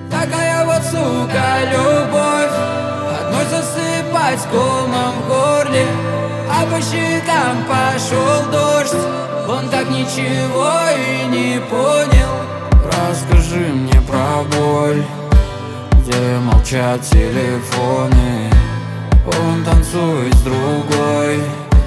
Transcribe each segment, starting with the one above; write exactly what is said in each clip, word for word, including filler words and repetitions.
Такая вот, сука, любовь, одной засыпать комом в горле, а по щекам пошел дождь. Он так ничего и не понял. Расскажи мне про боль, где молчат телефоны. Он танцует с другой,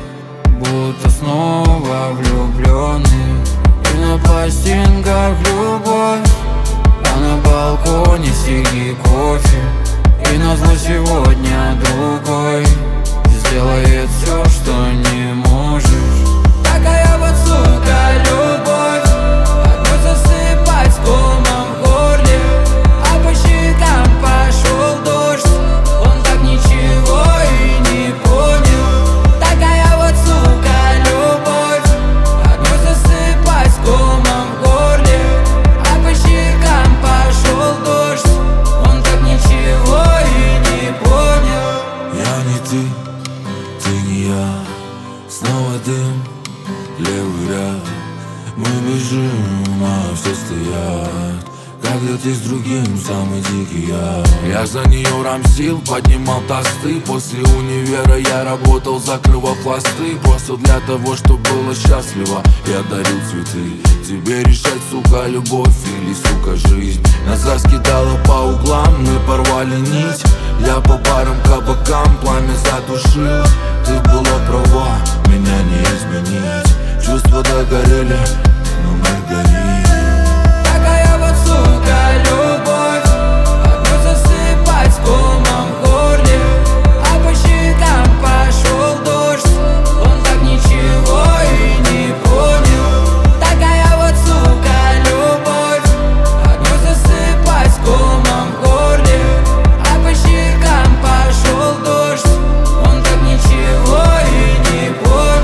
будто снова влюбленный. И на пластинках любовь, а на балконе сиги кофе. И назло сегодня другой сделает все, что не можешь. Такая вот, сука, любовь, одной засыпать комом в горле, а по щекам пошел дождь. Он так ничего и не понял. Такая вот, сука, любовь, одной засыпать комом в горле, а по щекам пошел дождь. Он так ничего и не понял. Я не ты, ты не я, снова дым, левый ряд. Мы бежим, а все стоят, когда ты с другим самый дикий я. Я за нее рамсил, поднимал тосты. После универа я работал, закрывал хвосты. Просто для того, чтобы было счастливо, я дарил цветы. Тебе решать, сука, любовь или, сука, жизнь. Нас раскидало по углам, мы порвали нить. Я по барам, кабакам пламя затушил. Ты была права, меня не изменить. Чувства догорели, но мы горим. Такая вот, сука, любовь, одной засыпать комом в горле, а по щекам пошел дождь. Он так ничего и не понял. Такая вот, сука, любовь, одной засыпать комом в горле, а по щекам пошел дождь. Он так ничего и не понял.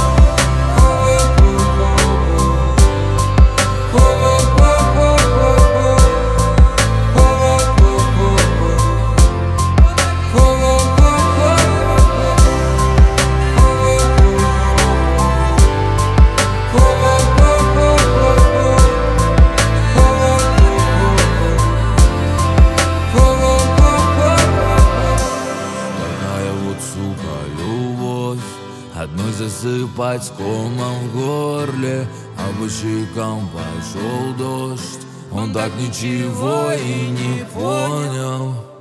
Одной засыпать комом в горле, а по щекам пошел дождь. Он так ничего и не понял.